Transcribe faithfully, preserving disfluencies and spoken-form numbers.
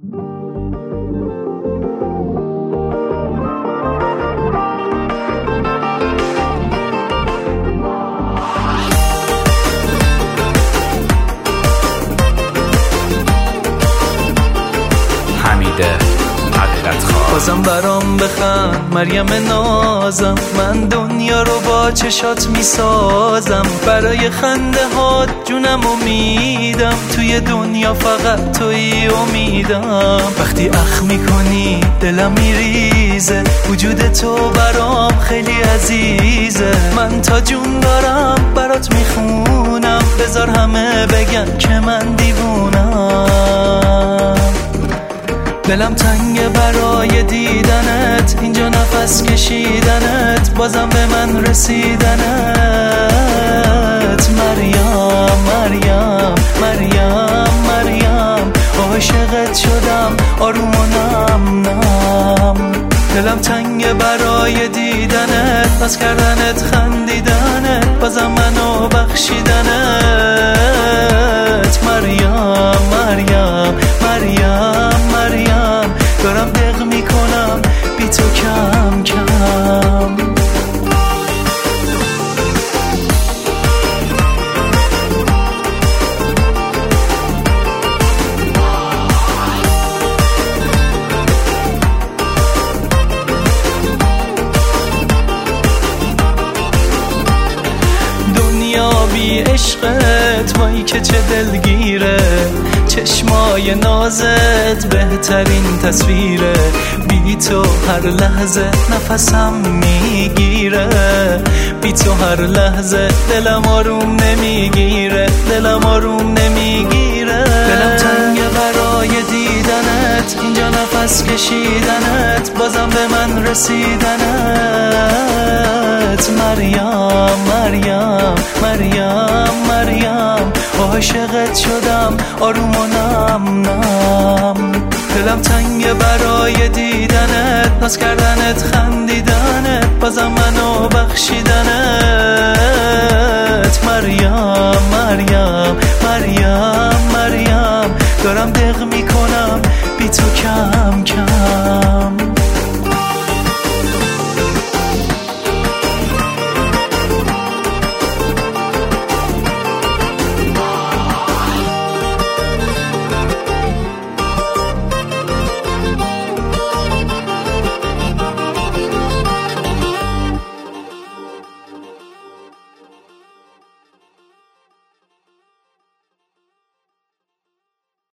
بازم برام بخند مریم نازم، من دنیا رو با چشات میسازم. برای خنده هات جونم امیدم، توی دنیا فقط توی امیدم. وقتی اخ میکنی دلم میریزه، وجود تو برام خیلی عزیزه. من تا جون دارم برات میخونم، بذار همه بگن که من دیوونم. دلم تنگه برای دیدنت، اینجا نفس کشیدنت، بازم به من رسیدنت. مریم مریم مریم مریم، عاشقت شدم آروم و نم نم. دلم تنگه برای دیدنت، بس کردنت خندیدنت، بازم منو بخشیدنت. مریم مریم مریم مریم، دارم دق میکنم بی تو کم کم. دنیا بی عشقت وای که چه دلگیره، چشمای نازت بهترین تصویره. بی تو هر لحظه نفسم میگیره، بی تو هر لحظه دلم آروم نمیگیره، دلم آروم نمیگیره. دلم تنگه برای دیدنت، اینجا نفس کشیدنت، بازم به من رسیدنت. مریم مریم مریم مریم، عاشقت شدم آروم و نم نم. دلم تنگه برای دیدنت، ناز کردنت خندیدنت، بازم منو بخشیدنت. مریم مریم مریم مریم، دارم دق میکنم بی تو کم